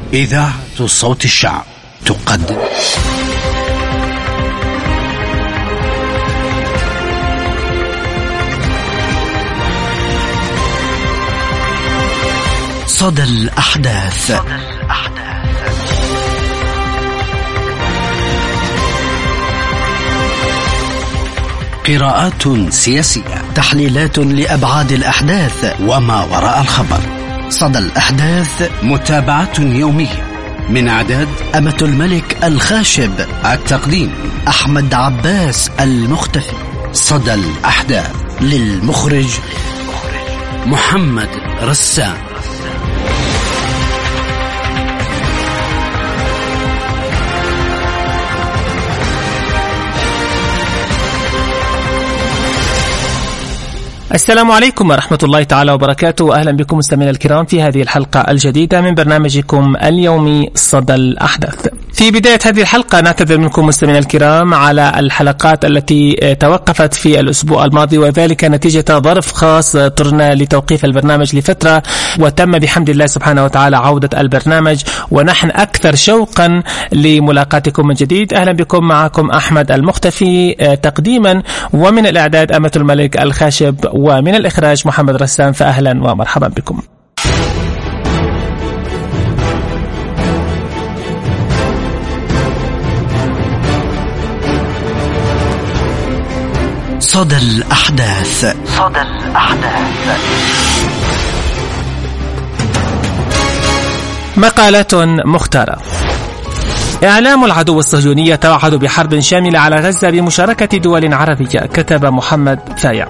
إذاعة صوت الشعب تقدم صدى الأحداث. قراءات سياسية، تحليلات لأبعاد الأحداث وما وراء الخبر. صدى الأحداث، متابعة يومية من إعداد أمة الملك الخاشب، التقديم أحمد عباس المختفي. صدى الأحداث للمخرج محمد رسام. السلام عليكم ورحمة الله تعالى وبركاته، وأهلا بكم مستمعينا الكرام في هذه الحلقة الجديدة من برنامجكم اليومي صدى الأحداث. في بداية هذه الحلقة نعتذر منكم مستمعينا الكرام على الحلقات التي توقفت في الأسبوع الماضي، وذلك نتيجة ظرف خاص اضطرنا لتوقيف البرنامج لفترة، وتم بحمد الله سبحانه وتعالى عودة البرنامج، ونحن أكثر شوقا لملاقاتكم من جديد. أهلا بكم، معكم أحمد المختفي تقديما، ومن الإعداد أمة الملك الخاشب، ومن الإخراج محمد رسام. فأهلا ومرحبا بكم. صدى الأحداث. مقالات مختارة. إعلام العدو الصهيوني يتوعد بحرب شاملة على غزة بمشاركة دول عربية، كتب محمد فايع.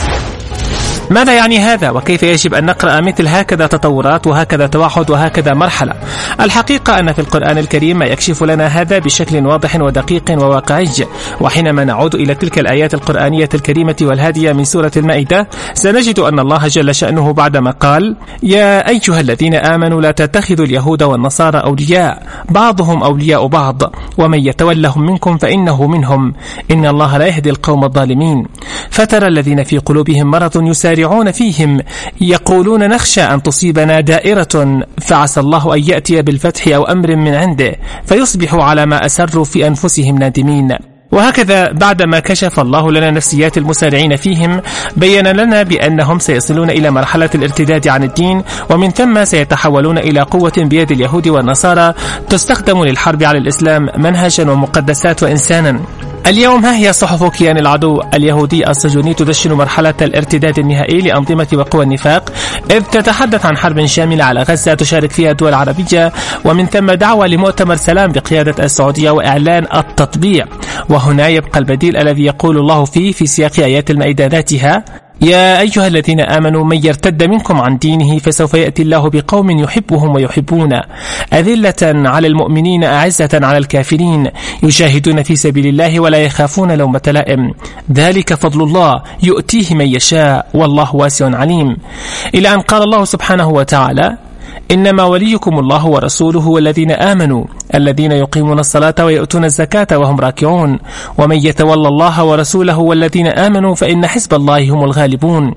ماذا يعني هذا؟ وكيف يجب أن نقرأ مثل هكذا تطورات وهكذا توحد وهكذا مرحلة؟ الحقيقة أن في القرآن الكريم ما يكشف لنا هذا بشكل واضح ودقيق وواقعي. وحينما نعود إلى تلك الآيات القرآنية الكريمة والهادية من سورة المائدة، سنجد أن الله جل شأنه بعدما قال: يا أيها الذين آمنوا لا تتخذوا اليهود والنصارى أولياء بعضهم أولياء بعض ومن يتولهم منكم فإنه منهم إن الله لا يهدي القوم الظالمين. فترى الذين في قلوبهم مرض يسارعون فيهم يقولون نخشى أن تصيبنا دائرة فعسى الله أن يأتي بالفتح أو أمر من عنده فيصبحوا على ما أسروا في أنفسهم نادمين. وهكذا بعدما كشف الله لنا نفسيات المسارعين فيهم، بين لنا بأنهم سيصلون إلى مرحلة الارتداد عن الدين، ومن ثم سيتحولون إلى قوة بيد اليهود والنصارى تستخدم للحرب على الإسلام منهجا ومقدسات وإنسانا. اليوم ها هي صحف كيان العدو اليهودي الصهيوني تدشن مرحلة الارتداد النهائي لأنظمة وقوى النفاق، إذ تتحدث عن حرب شاملة على غزة تشارك فيها الدول العربية، ومن ثم دعوة لمؤتمر سلام بقيادة السعودية وإعلان التطبيع. وهنا يبقى البديل الذي يقول الله فيه في سياق آيات المائدة ذاتها: يا أيها الذين آمنوا من يرتد منكم عن دينه فسوف يأتي الله بقوم يحبهم ويحبونه أذلة على المؤمنين أعزة على الكافرين يجاهدون في سبيل الله ولا يخافون لومة لائم ذلك فضل الله يؤتيه من يشاء والله واسع عليم. إلى أن قال الله سبحانه وتعالى: إنما وليكم الله ورسوله والذين آمنوا الذين يقيمون الصلاة ويؤتون الزكاة وهم راكعون ومن يتولى الله ورسوله والذين آمنوا فإن حزب الله هم الغالبون.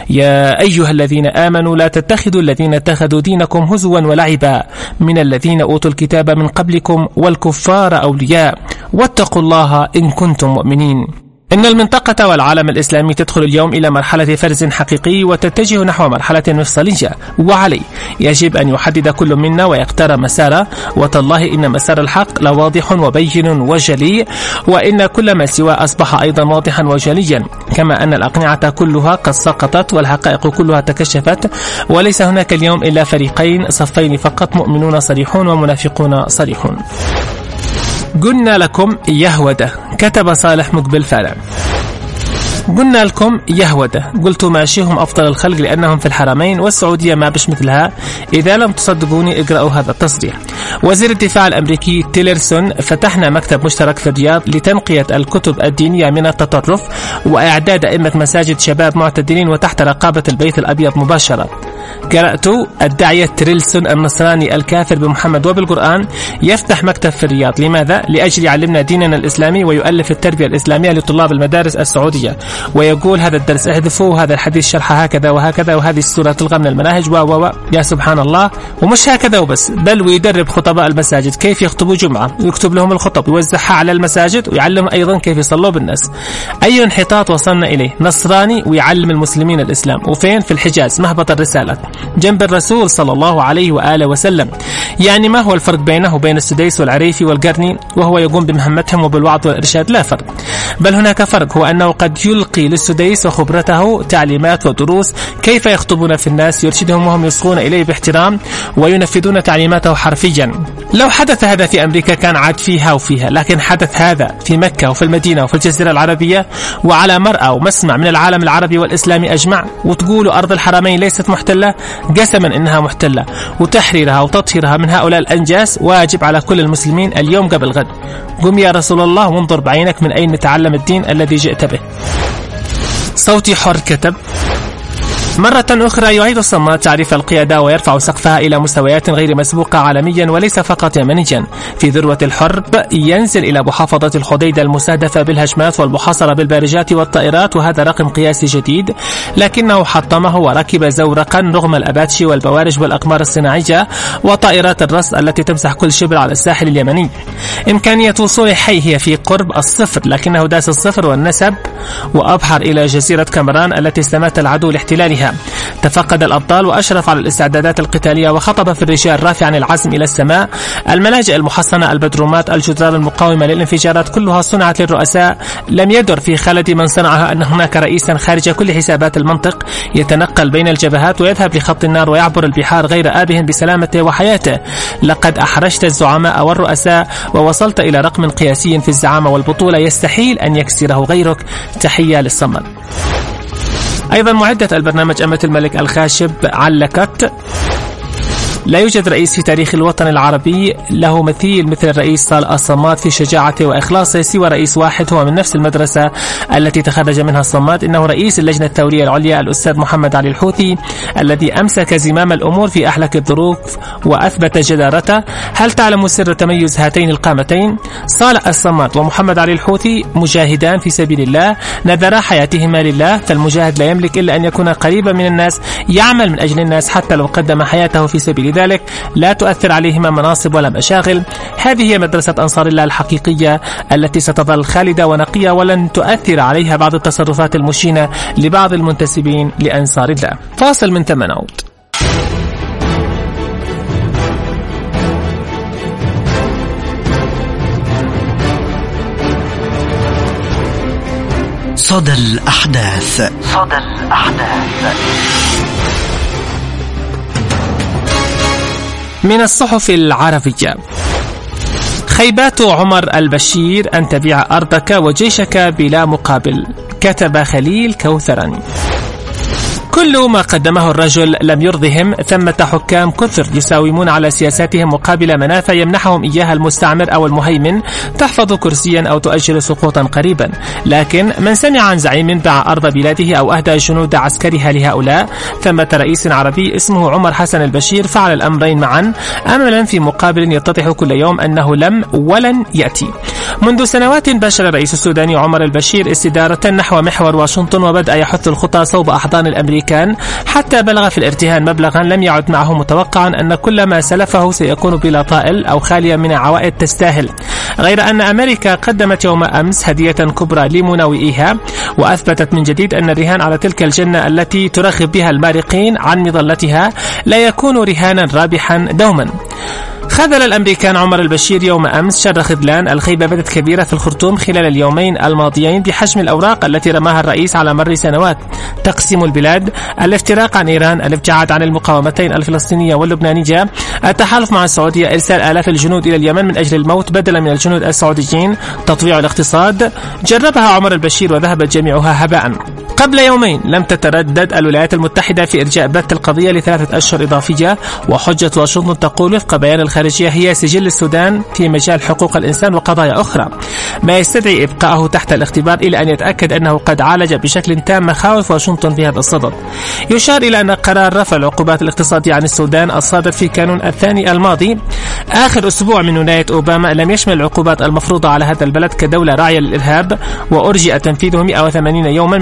يا أيها الذين آمنوا لا تتخذوا الذين اتخذوا دينكم هزوا ولعبا من الذين أوتوا الكتاب من قبلكم والكفار أولياء واتقوا الله إن كنتم مؤمنين. إن المنطقة والعالم الإسلامي تدخل اليوم إلى مرحلة فرز حقيقي وتتجه نحو مرحلة مفصلية، وعليه يجب أن يحدد كل منا ويختار مساره. وتالله إن مسار الحق لواضح وبين وجلي، وإن كل ما سواه أصبح أيضا واضحا وجليا، كما أن الأقنعة كلها قد سقطت والحقائق كلها تكشفت، وليس هناك اليوم إلا فريقين صفين فقط، مؤمنون صريحون ومنافقون صريحون. قلنا لكم يهودة، كتب صالح مقبل فعلا. قلنا لكم يهودة، قلت ماشيهم أفضل الخلق لأنهم في الحرمين والسعودية ما بش مثلها، إذا لم تصدقوني اقرأوا هذا التصريح. وزير الدفاع الأمريكي تيلرسون: فتحنا مكتب مشترك في الرياض لتنقية الكتب الدينية من التطرف وإعداد أئمة مساجد شباب معتدلين وتحت رقابة البيت الأبيض مباشرة. قرأت الداعية تيلرسون النصراني الكافر بمحمد وبالقرآن يفتح مكتب في الرياض. لماذا؟ لأجل يعلمنا ديننا الإسلامي ويؤلف التربية الإسلامية لطلاب المدارس السعودية، ويقول هذا الدرس احذفوه، هذا الحديث شرحه هكذا وهكذا، وهذه السورة تلغى من المناهج يا سبحان الله. ومش هكذا وبس، بل ويدرب يدرب خطباء المساجد كيف يخطبوا جمعة، ويكتب لهم الخطب ويوزعها على المساجد، ويعلم أيضا كيف يصلوا بالناس. أي انحطاط وصلنا إليه؟ نصراني ويعلم المسلمين الإسلام، وفين؟ في الحجاز، مهبط الرسالة جنب الرسول صلى الله عليه وآله وسلم. يعني ما هو الفرق بينه وبين السديس والعريفي والقرني وهو يقوم بمهمتهم وبالوعظ والإرشاد؟ لا فرق، بل هناك فرق، هو أنه قد يلقي للسديس وخبرته تعليمات ودروس كيف يخطبون في الناس، يرشدهم وهم يصغون إليه باحترام وينفذون تعليماته حرفيا. لو حدث هذا في أمريكا كان عاد فيها وفيها، لكن حدث هذا في مكة وفي المدينة وفي الجزيرة العربية وعلى مرأى ومسمع من العالم العربي والإسلامي أجمع، وتقولوا أرض الحرمين ليست محتلة؟ قسما إنها محتلة، وتحريرها وتطهيرها من هؤلاء الأنجاس واجب على كل المسلمين اليوم قبل غد. قم يا رسول الله وانظر بعينك من أين نتعلم الدين الذي جئت به. صوتي حر كتب: مرة أخرى يعيد الصماد تعريف القيادة ويرفع سقفها إلى مستويات غير مسبوقة عالميا وليس فقط يمنيا. في ذروة الحرب ينزل إلى محافظة الحديدة المستهدفة بالهجمات والمحاصرة بالبارجات والطائرات، وهذا رقم قياسي جديد، لكنه حطمه وركب زورقا رغم الأباتشي والبوارج والأقمار الصناعية وطائرات الرصد التي تمسح كل شبر على الساحل اليمني. إمكانية وصول حي هي في قرب الصفر، لكنه داس الصفر والنسب وأبحر إلى جزيرة كامران التي استمات العدو لاحتلالها. تفقد الأبطال وأشرف على الاستعدادات القتالية وخطب في الرجال رافعا العزم إلى السماء. الملاجئ المحصنة، البدرومات، الجدران المقاومة للانفجارات كلها صنعت للرؤساء. لم يدر في خلد من صنعها أن هناك رئيسا خارج كل حسابات المنطق يتنقل بين الجبهات ويذهب لخط النار ويعبر البحار غير آبه بسلامته وحياته. لقد أحرجت الزعماء والرؤساء ووصلت إلى رقم قياسي في الزعامة والبطولة يستحيل أن يكسره غيرك. تحية للصمد. أيضا معدة البرنامج أمة الملك الخاشب علقت: لا يوجد رئيس في تاريخ الوطن العربي له مثيل مثل الرئيس صالح الصماد في شجاعته وإخلاصه، سوى رئيس واحد هو من نفس المدرسة التي تخرج منها الصماد، إنه رئيس اللجنة الثورية العليا الأستاذ محمد علي الحوثي، الذي أمسك زمام الأمور في أحلك الظروف وأثبت جدارته. هل تعلم سر تميز هاتين القامتين؟ صالح الصماد ومحمد علي الحوثي مجاهدان في سبيل الله، نذرا حياتهما لله، فالمجاهد لا يملك إلا أن يكون قريبا من الناس، يعمل من أجل الناس حتى لو قدم حياته في سبيل ذلك، لا تؤثر عليهما مناصب ولا مشاغل. هذه هي مدرسة أنصار الله الحقيقية التي ستظل خالدة ونقية ولن تؤثر عليها بعض التصرفات المشينة لبعض المنتسبين لأنصار الله. فاصل من ثم نعود. صدى الأحداث. صدى الأحداث من الصحف العربية: خيبات عمر البشير أن تبيع أرضك وجيشك بلا مقابل، كتب خليل كوثراني. كل ما قدمه الرجل لم يرضهم، ثمة حكام كثر يساومون على سياساتهم مقابل منافع يمنحهم إياها المستعمر أو المهيمن، تحفظ كرسيا أو تؤجل سقوطا قريبا. لكن من سمع عن زعيم باع أرض بلاده أو أهدى جنود عسكرها لهؤلاء، ثمة رئيس عربي اسمه عمر حسن البشير فعل الأمرين معا، أملا في مقابل يتضح كل يوم أنه لم ولن يأتي. منذ سنوات باشر الرئيس السوداني عمر البشير استدارة نحو محور واشنطن، وبدأ يحث الخطى صوب أحضان الأمريكان، حتى بلغ في الارتهان مبلغا لم يعد معه، متوقعا أن كل ما سلفه سيكون بلا طائل أو خاليا من عوائد تستاهل. غير أن أمريكا قدمت يوم أمس هدية كبرى لمناوئيها، وأثبتت من جديد أن الرهان على تلك الجنة التي ترغب بها المارقين عن مظلتها لا يكون رهانا رابحا دوما. خذل الأمريكان عمر البشير يوم أمس شر خذلان. الخيبة بدت كبيرة في الخرطوم خلال اليومين الماضيين بحجم الأوراق التي رماها الرئيس على مر سنوات: تقسيم البلاد، الافتراق عن إيران، الابتعاد عن المقاومتين الفلسطينية واللبنانية، التحالف مع السعودية، إرسال آلاف الجنود إلى اليمن من أجل الموت بدلا من الجنود السعوديين، تطويع الاقتصاد. جربها عمر البشير وذهبت جميعها هباء. قبل يومين لم تتردد الولايات المتحدة في إرجاء بث القضية ل3 أشهر إضافية، وحجة واشنطن تقول وفق بيان الخارجية هي سجل السودان في مجال حقوق الإنسان وقضايا أخرى، ما يستدعي إبقاءه تحت الاختبار إلى أن يتأكد أنه قد عالج بشكل تام مخاوف واشنطن في هذا الصدد. يشار إلى أن قرار رفع العقوبات الاقتصادية عن السودان الصادر في كانون الثاني الماضي آخر أسبوع من ولاية أوباما لم يشمل العقوبات المفروضة على هذا البلد كدولة راعية للإرهاب، وأرجئ تنفيذه 180 يوما من أجل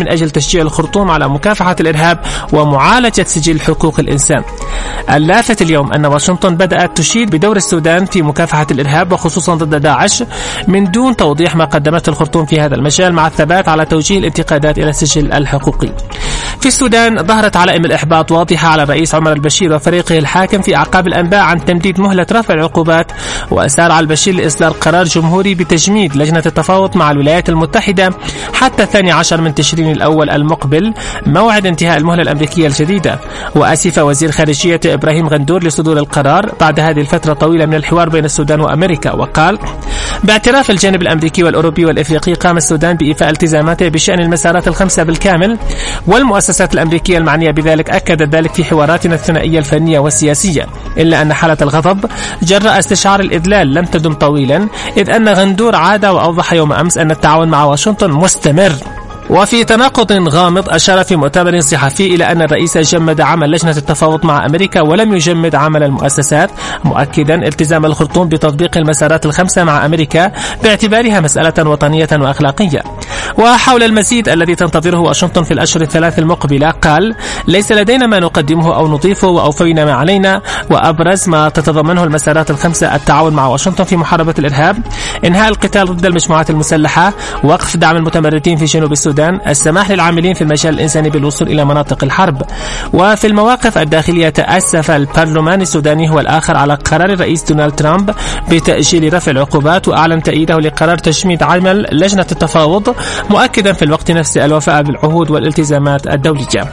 تشجيع الخرطوم على مكافحة الإرهاب ومعالجة سجل حقوق الإنسان. اللافت اليوم أن واشنطن بدأت تشيد بدور السودان في مكافحة الإرهاب وخصوصا ضد داعش من دون توضيح ما قدمته الخرطوم في هذا المجال، مع الثبات على توجيه الانتقادات إلى السجل الحقوقي. في السودان ظهرت علائم الإحباط واضحة على الرئيس عمر البشير وفريقه الحاكم في أعقاب الأنباء عن تمديد مهلة رفع العقوبات، وأسارع البشير لإصدار قرار جمهوري بتجميد لجنة التفاوض مع الولايات المتحدة حتى 12 من تشرين الأول المقبل، موعد انتهاء المهلة الأمريكية الجديدة. وأسف وزير خارجية إبراهيم غندور لصدور القرار بعد هذه الفترة الطويلة من الحوار بين السودان وأمريكا، وقال: باعتراف الجانب الأمريكي والأوروبي والإفريقي قام السودان بإيفاء التزاماته بشأن المسارات الخمسة بالكامل، والمؤسسات الأمريكية المعنية بذلك أكدت ذلك في حواراتنا الثنائية الفنية والسياسية، إلا أن حالة الغضب جراء استشعار الإذلال لم تدم طويلا، إذ أن غندور عاد وأوضح يوم أمس أن التعاون مع واشنطن مستمر. وفي تناقض غامض أشار في مؤتمر صحفي إلى أن الرئيس جمد عمل لجنة التفاوض مع أمريكا ولم يجمد عمل المؤسسات، مؤكدا التزام الخرطوم بتطبيق المسارات الخمسة مع أمريكا باعتبارها مسألة وطنية وأخلاقية. وحول المزيد الذي تنتظره واشنطن في الأشهر الثلاث المقبلة قال: ليس لدينا ما نقدمه أو نضيفه وأوفينا ما علينا، وأبرز ما تتضمنه المسارات الخمسة التعاون مع واشنطن في محاربة الإرهاب، إنهاء القتال ضد المجموعات المسلحة، وقف دعم المتمردين في جنوب السودان، السماح للعاملين في المجال الإنساني بالوصول إلى مناطق الحرب. وفي المواقف الداخلية تأسف البرلمان السوداني هو الآخر على قرار الرئيس دونالد ترامب بتأجيل رفع العقوبات، وأعلن تأييده لقرار تجميد عمل لجنة التفاوض، مؤكدا في الوقت نفسه الوفاء بالعهود والالتزامات الدولية.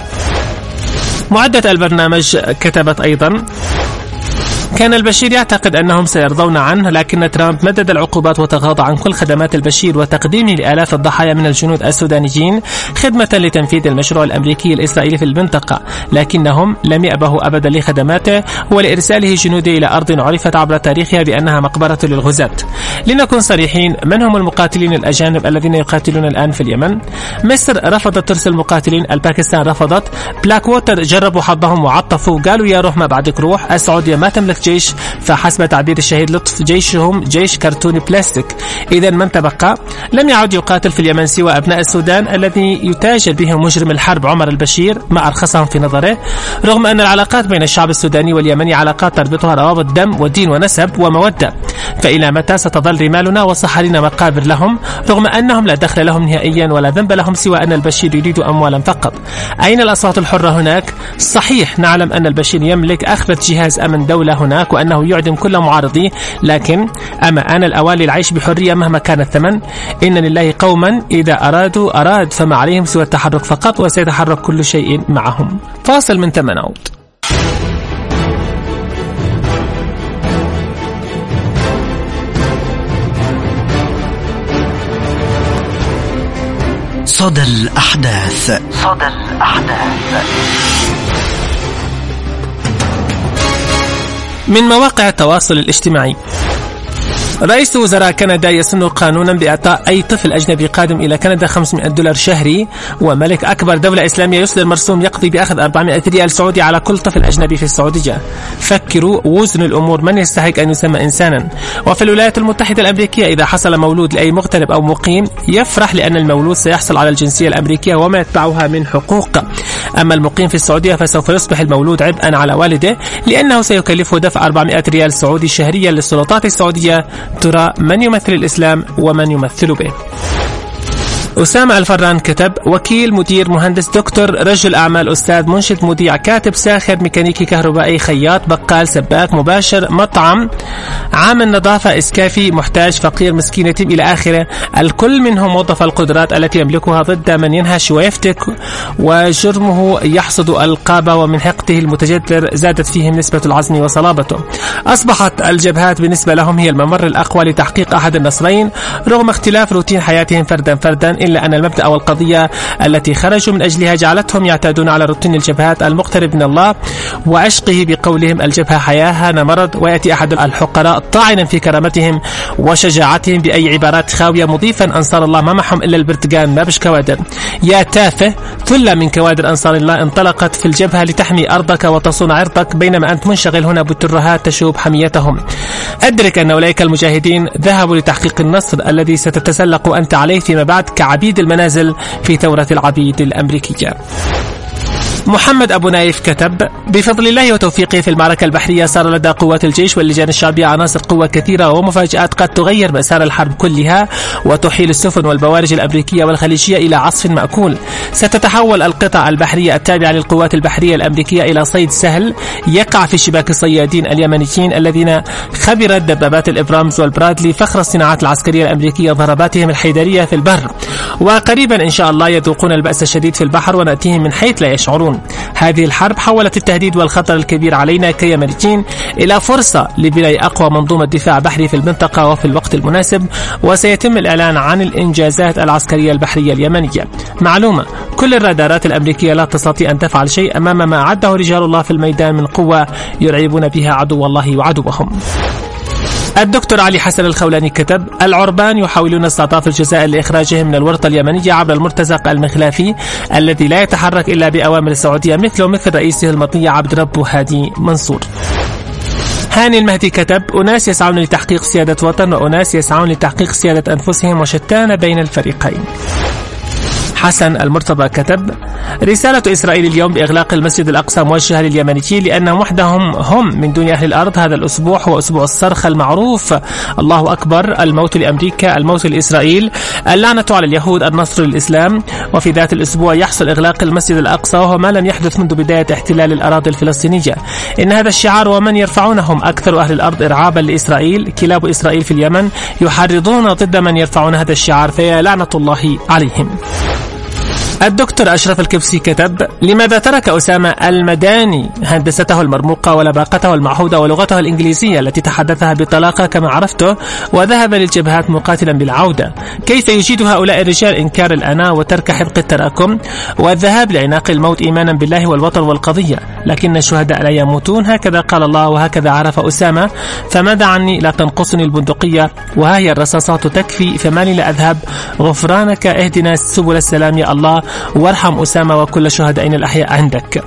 معدة البرنامج كتبت أيضا: كان البشير يعتقد أنهم سيرضون عنه، لكن ترامب مدد العقوبات وتغاضى عن كل خدمات البشير وتقديمه لآلاف الضحايا من الجنود السودانيين خدمة لتنفيذ المشروع الأمريكي الإسرائيلي في المنطقة، لكنهم لم يأبهوا أبدا لخدماته ولإرساله جنوده إلى أرض عرفت عبر تاريخها بأنها مقبرة للغزاة. لنكن صريحين، من هم المقاتلين الأجانب الذين يقاتلون الآن في اليمن؟ مصر رفضت ترسل مقاتلين، الباكستان رفضت، بلاك ووتر جربوا حظهم وعطفوا قالوا يا روح ما بعدك روح، السعودية ما تملك جيش، فحسب تعبير الشهيد لطف جيشهم جيش كرتوني بلاستيك. إذا من تبقى؟ لم يعد يقاتل في اليمن سوى أبناء السودان الذي يتاجر بهم مجرم الحرب عمر البشير ما أرخصهم في نظره، رغم أن العلاقات بين الشعب السوداني واليمني علاقات تربطها روابط دم ودين ونسب ومودة. فإلى متى ستظل رمالنا وصحارينا مقابر لهم، رغم أنهم لا دخل لهم نهائيا ولا ذنب لهم سوى أن البشير يريد أموالا فقط؟ أين الأصوات الحرة هناك؟ صحيح نعلم أن البشير يملك أخبث جهاز أمن دولة هناك وأنه يعدم كل معارضيه، لكن أما آن الأوان للعيش بحرية مهما كان الثمن. إن لله قوما إذا أرادوا أراد، فما عليهم سوى التحرك فقط، وسيتحرك كل شيء معهم. فاصل من ثم نعود. صدى الأحداث. صدى الأحداث من مواقع التواصل الاجتماعي. رئيس وزراء كندا يسن قانونا بإعطاء أي طفل أجنبي قادم إلى كندا $500 شهري، وملك أكبر دولة إسلامية يصدر مرسوم يقضي بأخذ 400 ريال سعودي على كل طفل أجنبي في السعودية. فكروا وزنوا الأمور، من يستحق أن يسمى إنسانا؟ وفي الولايات المتحدة الأمريكية إذا حصل مولود لأي مغترب أو مقيم يفرح لأن المولود سيحصل على الجنسية الأمريكية وما يتبعها من حقوق. أما المقيم في السعودية فسوف يصبح المولود عبئا على والده، لأنه سيكلفه دفع 400 ريال سعودي شهريا للسلطات السعودية. ترى من يمثل الإسلام ومن يمثل به؟ أسامة الفران كتب: وكيل، مدير، مهندس، دكتور، رجل أعمال، أستاذ، منشد، مذيع، كاتب، ساخر، ميكانيكي، كهربائي، خياط، بقال، سباك، مباشر، مطعم، عامل نظافة، إسكافي، محتاج، فقير، مسكين، يتيم إلى آخره. الكل منهم موظف القدرات التي يملكها ضد من ينهش ويفتك، وجرمه يحصد ألقابه، ومن حقده المتجذر زادت فيهم نسبة العزم وصلابته. أصبحت الجبهات بالنسبة لهم هي الممر الأقوى لتحقيق أحد النصرين، رغم اختلاف روتين حياتهم فردا فردا، إلا أن المبدأ والقضية التي خرجوا من أجلها جعلتهم يعتادون على روتين الجبهات المقترب من الله وعشقه. بقولهم الجبهة حياها مرض، ويأتي أحد الحقراء طاعنا في كرامتهم وشجاعتهم بأي عبارات خاوية، مضيفا أنصار الله ما معهم إلا البرتقان ما بش كوادر. يا تافه، ثلة من كوادر أنصار الله انطلقت في الجبهة لتحمي أرضك وتصون عرضك، بينما أنت منشغل هنا بالترهات تشوب حميتهم. أدرك أن أولئك المجاهدين ذهبوا لتحقيق النصر الذي ستتسلق أنت عليه فيما بعد عبيد المنازل في ثورة العبيد الأمريكية. محمد أبو نايف كتب: بفضل الله وتوفيقه في المعركة البحرية صار لدى قوات الجيش واللجان الشعبية عناصر قوة كثيرة ومفاجآت قد تغير مسار الحرب كلها وتحيل السفن والبوارج الأمريكية والخليجية إلى عصف مأكول. ستتحول القطع البحرية التابعة للقوات البحرية الأمريكية إلى صيد سهل يقع في شباك الصيادين اليمنيين الذين خبرت دبابات الإبرامز والبرادلي فخر الصناعات العسكرية الأمريكية ضرباتهم الحيدرية في البر، وقريبا إن شاء الله يذوقون البأس الشديد في البحر ونأتيهم من حيث لا يشعرون. هذه الحرب حولت التهديد والخطر الكبير علينا كيمنيين إلى فرصة لبناء أقوى منظومة دفاع بحري في المنطقة وفي الوقت المناسب، وسيتم الإعلان عن الإنجازات العسكرية البحرية اليمنية. معلومة: كل الرادارات الأمريكية لا تستطيع أن تفعل شيء أمام ما أعده رجال الله في الميدان من قوة يرعبون بها عدو الله وعدوهم. الدكتور علي حسن الخولاني كتب: العربان يحاولون استعطاف الجزائر لإخراجهم من الورطة اليمنية عبر المرتزق المخلافي الذي لا يتحرك إلا بأوامر السعودية مثل رئيسه المطيع عبد ربه هادي منصور. هاني المهدي كتب: أناس يسعون لتحقيق سيادة وطن وأناس يسعون لتحقيق سيادة أنفسهم وشتان بين الفريقين. حسن المرتضى كتب: رسالة إسرائيل اليوم بإغلاق المسجد الأقصى موجهة لليمنيين لأنهم وحدهم هم من دون أهل الأرض. هذا الأسبوع هو أسبوع الصرخ المعروف: الله أكبر، الموت لأمريكا، الموت لإسرائيل، اللعنة على اليهود، النصر للإسلام. وفي ذات الأسبوع يحصل إغلاق المسجد الأقصى وهو ما لم يحدث منذ بداية احتلال الأراضي الفلسطينية. إن هذا الشعار ومن يرفعونهم أكثر أهل الأرض إرعابا لإسرائيل. كلاب إسرائيل في اليمن يحرضون ضد من يرفعون هذا الشعار فيا لعنة الله عليهم. الدكتور أشرف الكبسي كتب: لماذا ترك أسامة المداني هندسته المرموقة ولباقته المعهودة ولغته الإنجليزية التي تحدثها بطلاقة كما عرفته وذهب للجبهات مقاتلا بالعودة؟ كيف يجيد هؤلاء الرجال إنكار الأنا وترك حذق التراكم والذهاب لعناق الموت إيمانا بالله والوطن والقضية؟ لكن الشهداء لا يموتون، هكذا قال الله وهكذا عرف أسامة. فماذا عني؟ لا تنقصني البندقية وها هي الرصاصات تكفي، فماني لا أذهب. غفرانك اهدنا سبل السلام يا الله، وارحم أسامة وكل شهدائنا الأحياء عندك.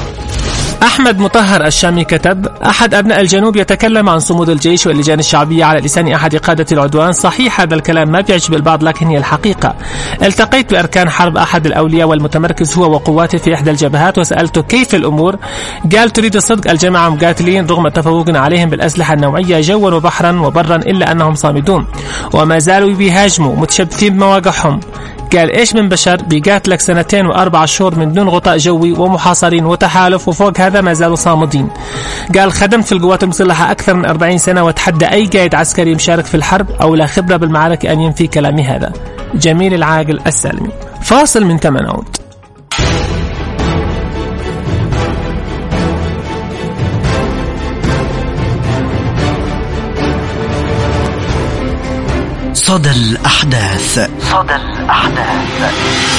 أحمد مطهر الشامي كتب: أحد أبناء الجنوب يتكلم عن صمود الجيش واللجان الشعبية على لسان أحد قادة العدوان. صحيح هذا الكلام ما بيعجب البعض لكن هي الحقيقة. التقيت بأركان حرب أحد الأولياء والمتمركز هو وقواته في إحدى الجبهات وسألته كيف الأمور؟ قال: تريد الصدق، الجماعة مقاتلين رغم تفوقنا عليهم بالأسلحة النوعية جوا وبحرا وبرا إلا أنهم صامدون وما زالوا بيهاجموا متشبثين بمواقعهم. قال: إيش من بشر بيقاتلك 2 و4 شهور من دون غطاء جوي ومحاصرين وتحالف وفوق هذا ما زالوا صامدين. قال: خدمت في القوات المسلحة أكثر من 40 سنة وتحدى أي قائد عسكري مشارك في الحرب أو لا خبرة بالمعارك أن ينفي كلامي هذا. جميل العاقل السالمي. فاصل من 8 عود. صدى الأحداث. صدى الأحداث.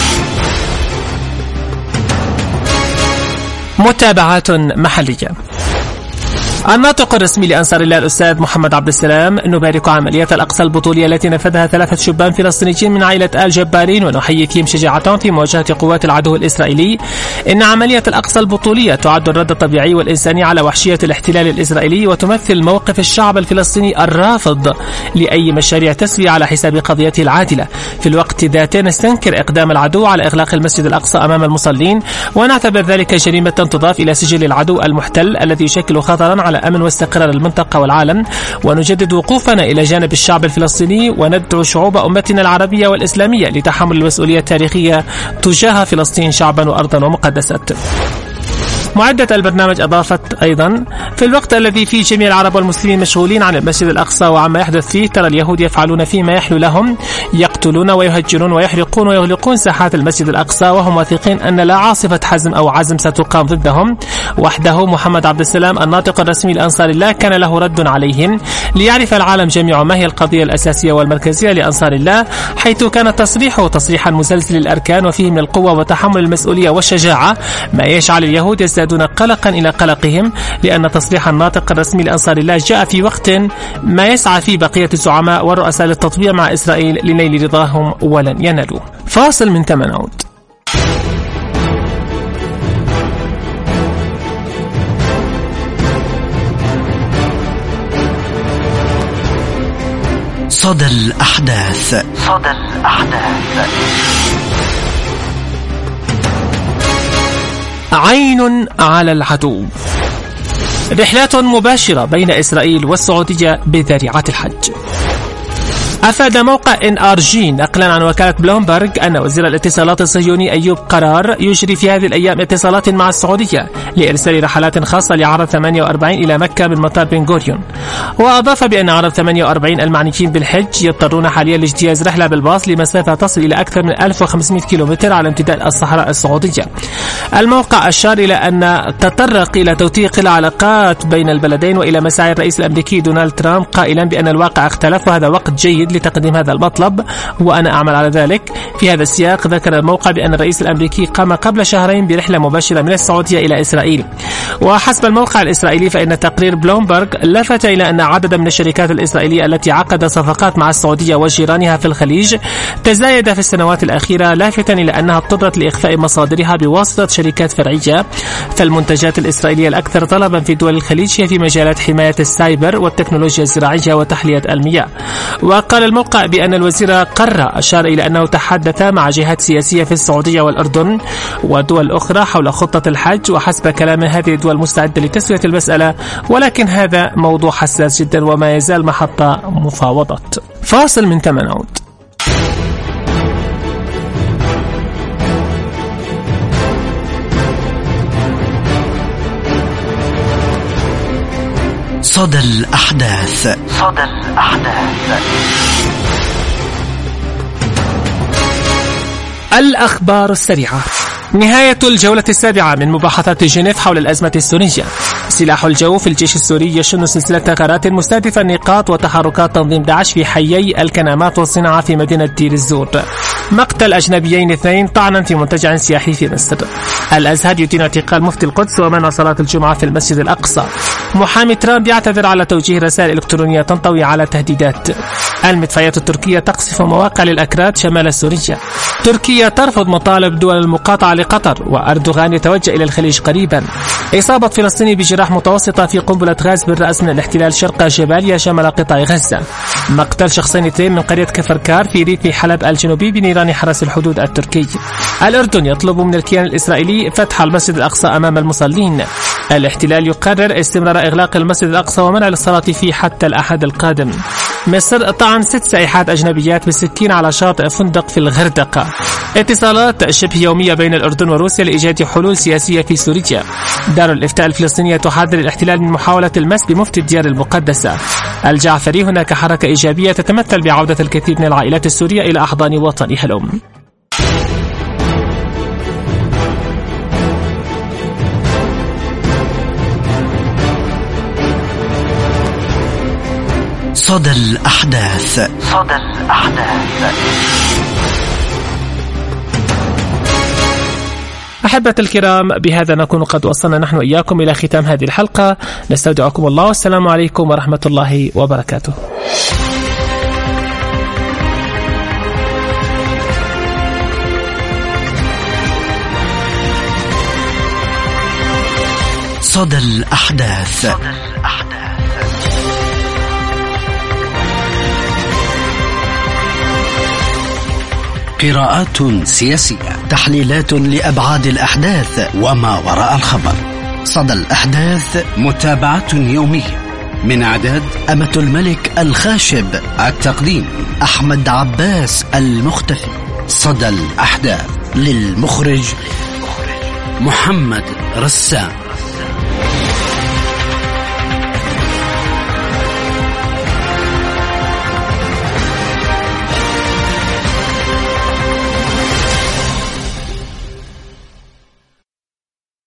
متابعات محلية. الناطق الرسمي لأنصار الله الأستاذ محمد عبد السلام: نبارك عمليات الأقصى البطولية التي نفذها 3 شبان فلسطينيين من عائلة آل جبارين ونحيي فيهم شجاعتهم في مواجهة قوات العدو الإسرائيلي. إن عملية الأقصى البطولية تعد الرد الطبيعي والإنساني على وحشية الاحتلال الإسرائيلي وتمثل موقف الشعب الفلسطيني الرافض لأي مشاريع تسوية على حساب قضيته العادلة. في الوقت ذاته نستنكر إقدام العدو على إغلاق المسجد الأقصى أمام المصلين ونعتبر ذلك جريمة تضاف إلى سجل العدو المحتل الذي يشكل خطرا على أمن واستقرار المنطقة والعالم. ونجدد وقوفنا إلى جانب الشعب الفلسطيني وندعو شعوب أمتنا العربية والإسلامية لتحمل المسؤولية التاريخية تجاه فلسطين شعبا وأرضا ومقدسة. معدة البرنامج أضافت أيضا: في الوقت الذي فيه جميع العرب والمسلمين مشغولين عن المسجد الأقصى وعما يحدث فيه، ترى اليهود يفعلون فيه ما يحلو لهم، يقتلون ويهجرون ويحرقون ويغلقون ساحات المسجد الأقصى وهم واثقين أن لا عاصفة حزم أو عزم ستقام ضدهم. وحده محمد عبد السلام الناطق الرسمي لأنصار الله كان له رد عليهم ليعرف العالم جميع ما هي القضية الأساسية والمركزية لأنصار الله، حيث كان تصريحه تصريحا مزلزل الأركان وفيه من القوة وتحمل المسؤولية والشجاعة ما يجعل اليهود يزدادون قلقا إلى قلقهم، لأن تصريح الناطق الرسمي لأنصار الله جاء في وقت ما يسعى فيه بقية الزعماء والرؤساء للتطبيع مع إسرائيل لنيل رضاهم ولن ينالوه. فاصل من 8 عود. صدى الأحداث. صدى الأحداث. عين على العدو. رحلات مباشرة بين إسرائيل والسعودية بذريعة الحج. أفاد موقع NRG نقلا عن وكالة بلومبرغ أن وزير الاتصالات الصهيوني أيوب قرار يجري في هذه الأيام اتصالات مع السعودية لإرسال رحلات خاصة لعرب 48 إلى مكة من مطار بن غوريون. وأضاف بأن عرب 48 المعنيين بالحج يضطرون حاليا لاجتياز رحلة بالباص لمسافة تصل إلى أكثر من 1500 كيلومتر على امتداد الصحراء السعودية. الموقع أشار إلى أن تطرق إلى توثيق العلاقات بين البلدين وإلى مساعي الرئيس الأمريكي دونالد ترامب قائلا بأن الواقع اختلف وهذا وقت جيد لتقديم هذا المطلب وأنا أعمل على ذلك. في هذا السياق ذكر الموقع بأن الرئيس الأمريكي قام قبل شهرين برحلة مباشرة من السعودية إلى إسرائيل. وحسب الموقع الإسرائيلي فإن تقرير بلومبرغ لفت إلى أن عددا من الشركات الإسرائيلية التي عقد صفقات مع السعودية وجيرانها في الخليج تزايد في السنوات الأخيرة، لافتا إلى أنها اضطرت لإخفاء مصادرها بواسطة شركات فرعية. فالمنتجات الإسرائيلية الأكثر طلبا في دول الخليج هي في مجالات حماية السايبر والتكنولوجيا الزراعية وتحلية المياه. وقال الموقع بأن الوزير قرر أشار إلى أنه تحدث مع جهات سياسية في السعودية والأردن ودول أخرى حول خطة الحج، وحسب كلام هذه الدول مستعدة لتسوية المسألة، ولكن هذا موضوع حساس جدا وما يزال محطة مفاوضات. فاصل من ثم نعود. صدى الأحداث. صدى الأحداث. الأخبار السريعة. نهاية الجولة السابعة من مباحثات جنيف حول الأزمة السورية. سلاح الجو في الجيش السوري يشن سلسلة غارات مستهدفة نقاط وتحركات تنظيم داعش في حيي الكنامات والصناعة في مدينة دير الزور. مقتل أجنبيين 2 طعنا في منتجع سياحي في مصر. الأزهر يدين اعتقال مفتي القدس ومنع صلاة الجمعة في المسجد الأقصى. محامي ترامب يعتذر على توجيه رسائل إلكترونية تنطوي على تهديدات. المدفعية التركية تقصف مواقع للأكراد شمال سوريا. تركيا ترفض مطالب دول المقاطعة لقطر، وأردوغان يتوجه إلى الخليج قريبا. إصابة فلسطيني بجراح متوسطة في قنبلة غاز بالرأس من الاحتلال شرق جباليا شمال قطاع غزة. مقتل شخصين 2 من قرية كفركار في ريف حلب الجنوبي بنيران حرس الحدود التركي. الأردن يطلب من الكيان الإسرائيلي فتح المسجد الأقصى أمام المصلين. الاحتلال يقرر استمرار إغلاق المسجد الأقصى ومنع الصلاة فيه حتى الأحد القادم. مصر طعن 6 سائحات أجنبيات بالسكين على شاطئ فندق في الغردقة. اتصالات شبه يومية بين الأردن وروسيا لإيجاد حلول سياسية في سوريا. دار الإفتاء الفلسطينية تحذر الاحتلال من محاولة المس بمفتي الديار المقدسة. الجعفري هناك حركة إيجابية تتمثل بعودة الكثير من العائلات السورية إلى أحضان وطنها الأم. صدى الأحداث. صدى الأحداث. أحبة الكرام، بهذا نكون قد وصلنا نحن إياكم إلى ختام هذه الحلقة. نستودعكم الله والسلام عليكم ورحمة الله وبركاته. صدى الأحداث. صدى الأحداث. قراءات سياسية، تحليلات لأبعاد الأحداث وما وراء الخبر. صدى الأحداث، متابعة يومية. من إعداد أمة الملك الخاشب، التقديم أحمد عباس المختفي. صدى الأحداث، للمخرج محمد رسام.